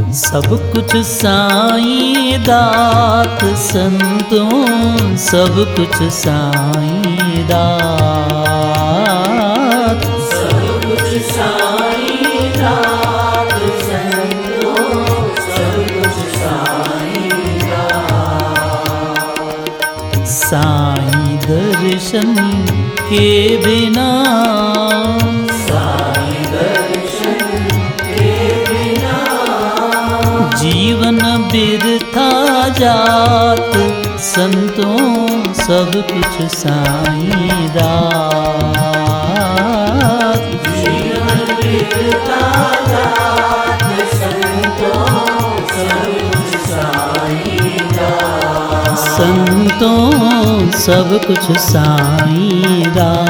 सब कुछ साईं दात संतों, सब कुछ साईं दात, सब कुछ साईं दात संतों, सब कुछ साईं दात। साईं दर्शन के बिना, जीवन बिरथा जात संतों, सब कुछ साईं दात। जीवन बिरथा जात संतों, सब कुछ साईं दात। संतों, सब कुछ साईं दात।